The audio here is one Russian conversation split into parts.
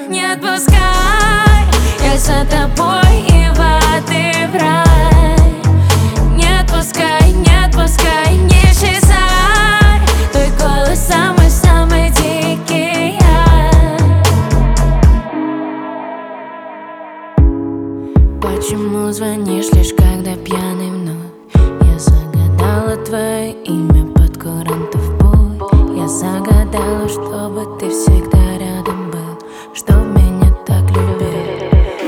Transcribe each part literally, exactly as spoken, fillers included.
Не отпускай, я за тобой и в ад, и в рай. Не отпускай, не отпускай, не исчезай. Твой голос самый-самый дикий. Почему звонишь лишь когда пьяный вновь? Я загадала твое имя под курантов бой. Я загадала, чтобы ты всегда рядом был, чтоб меня так любил.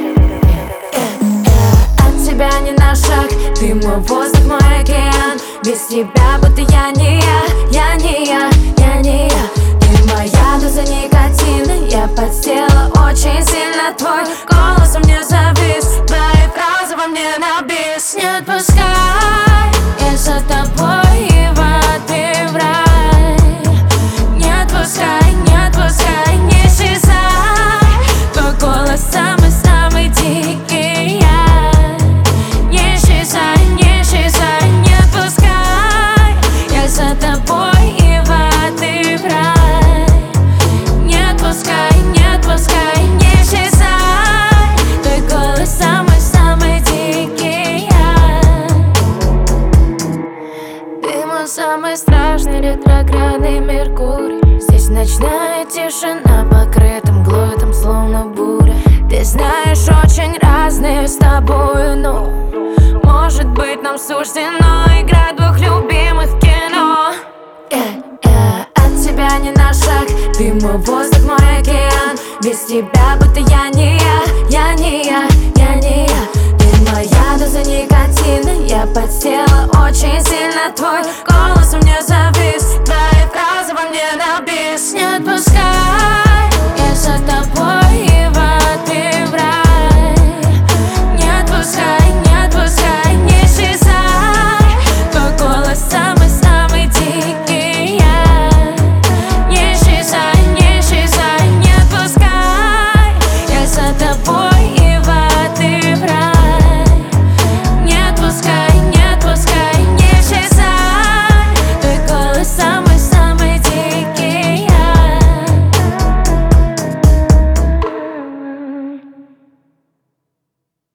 От тебя не на шаг, ты мой воздух, мой океан. Без тебя будто я не я, я не я, я не я. Ты моя доза никотина, я подсела очень сильно. Твой голос во мне завис, твои фразы во мне на бис. Не отпускай, я за тобой и в ад, и в рай. Не отпускай, не отпускай, не исчезай. Твой голос самый-самый дикий. Не исчезай, не исчезай, не отпускай. Я за тобой и в ад, и в рай. Не отпускай, не отпускай, не исчезай. Твой голос самый-самый дикий. Ты мой самый страшный ретроградный Меркурий. Здесь ночная тишина, покрыта мглой, там словно буря. Ты знаешь, очень разные с тобой, но может быть нам суждено играть двух любимых в кино. Yeah, yeah. От тебя не на шаг, ты мой воздух, мой океан. Без тебя будто я не я.